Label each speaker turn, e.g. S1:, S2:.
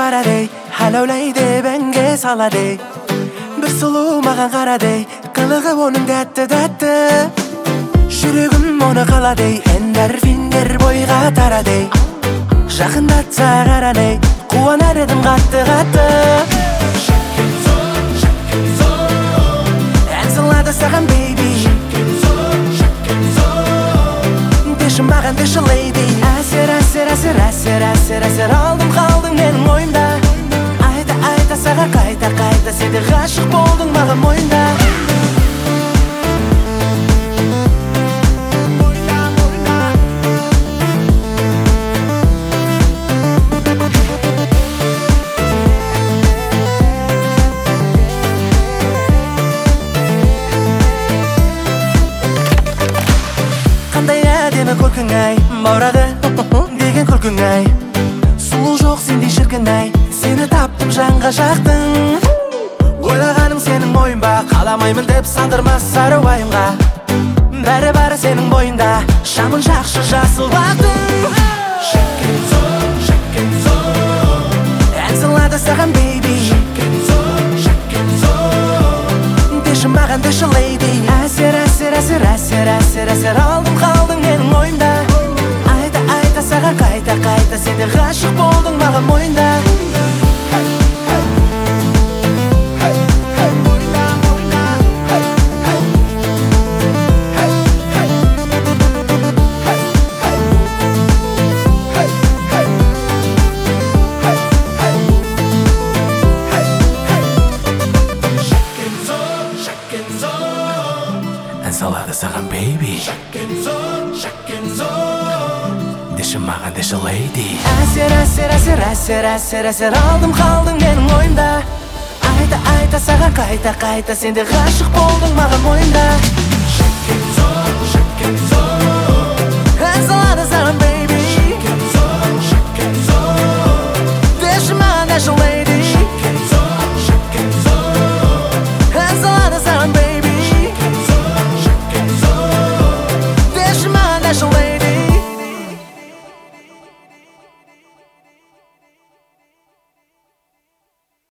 S1: барадей, халаулайды бәнге саладей. Бір сұлу маған қарадей, қылығы оның дәтті. Жүрегім оны қаладей, эндорфиндер бойға тарадей. Жақындатса қарадей, қуанар едім қатты. Ән салады саған бейби, деші маған деші лейди. Әсер алдым қалдың менің ойымда. Айта саған қайта сен де ғашық болдың маған мойында. Қандай әдемі көркің ай, баурады деген көркің ай. Сұлу жоқ сендей шіркін ай, сені таптым жанға жақтың. Ойлағаның сенің ойын ба, қаламаймын деп сандырмас сары уайымға. Бәрі сенің бойында, шамын жақшы жасыл бақтың. Ән салады саған бейби, деші маған деші лейди. Әсер алдым қалдың менің ойымда. Айта саған қайта сен де ғашық болдың маған мойында. Ән салады саған бейби, деші маған деші лейди. Әсер алдым қалдың менің ойымда. Айта саған қайта сен де ғашық болдың маған мойында.